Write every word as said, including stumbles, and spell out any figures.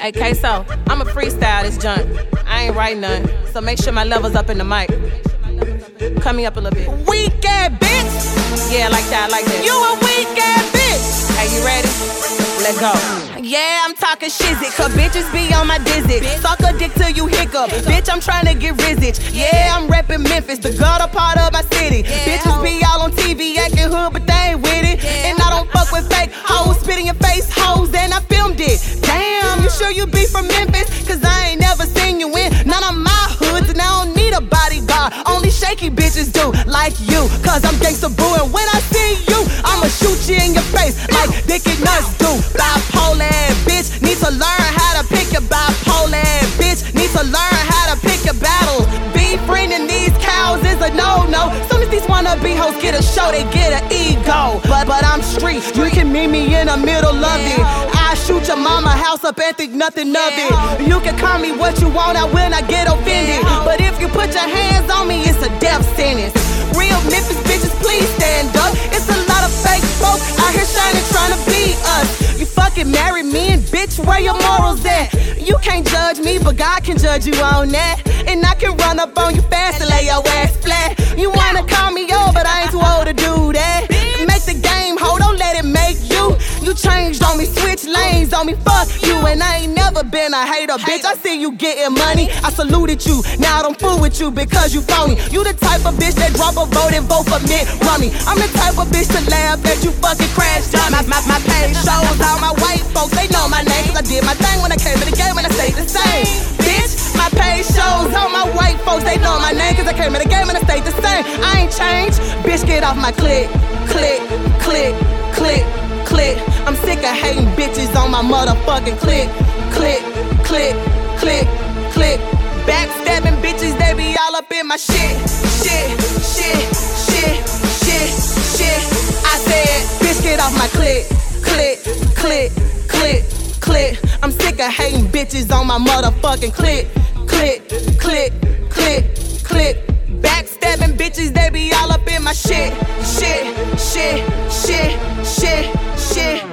Hey, K-So, I'ma freestyle this junk. I ain't write none, so make sure my level's up in the mic. Cut me up a little bit. Weak ass bitch. Yeah, like that, like that. You a weak ass bitch. Hey, you ready? Let's go. Yeah, I'm talking shizzy, cause bitches be on my dizzy. Suck a dick till you hiccup. Bitch, I'm trying to get rizzage. Yeah, I'm reppin' Memphis, the gutter part of my city. Bitches be all on T V acting hood, but they ain't with it. And I don't fuck with fake hoes, spit in your face hoes, and I filmed it. Damn, you sure you be from Memphis? Cause I ain't never seen you in none of my hoods, and I don't need a bodyguard. Only shaky bitches do, like you. Cause I'm gangsta boo, and when I see you, I'ma shoot you in your face like Dick and Nuts do. Bipolar bitch, need to learn how to pick your bipolar bitch, need to learn how to pick your battles. Befriending these cows is a no-no. Soon as these wannabe hoes get a show, they get an ego. But but I'm street, you can meet me in the middle of it. I shoot your mama house up and think nothing of it. You can call me what you want, I will not get offended. But if you put your hands on me, it's a death sentence. Real Memphis bitches, please stand up. It's a lot of fake folk out here shining trying to be us. You fucking marry me and bitch, where your morals at? You can't judge me, but God can judge you on that. And I can run up on you fast and lay your ass flat. You wanna call me old, but I ain't too old to do that. Make the game, hold on, let it make you. You changed on me, switch lanes on me, fuck you. And I ain't never been a hater, bitch. I see you getting money, I saluted you. Now I don't fool with you because you phony. You the type of bitch that drop a vote and vote for Mitt Romney. I'm the type of bitch to laugh at you fucking crash dummies. My, my, my page shows all my white folks, they know my name. Cause I did my thing when I came to the game and I stayed the same. Bitch, my page shows all my white folks, they know my name. Cause I came to the game and I stayed the same. I ain't changed, bitch, get off my click. Click, click, click, click. I'm sick of hating bitches on my motherfucking click. Click, click, click, click. Backstabbing bitches, they be all up in my shit. Shit, shit, shit, shit, shit. I said, bitch, get off my click. Click, click, click, click. I'm sick of hating bitches on my motherfucking click. Click, click, click, click. Backstabbing bitches, they be all up in my shit. Shit, shit, shit, shit, shit.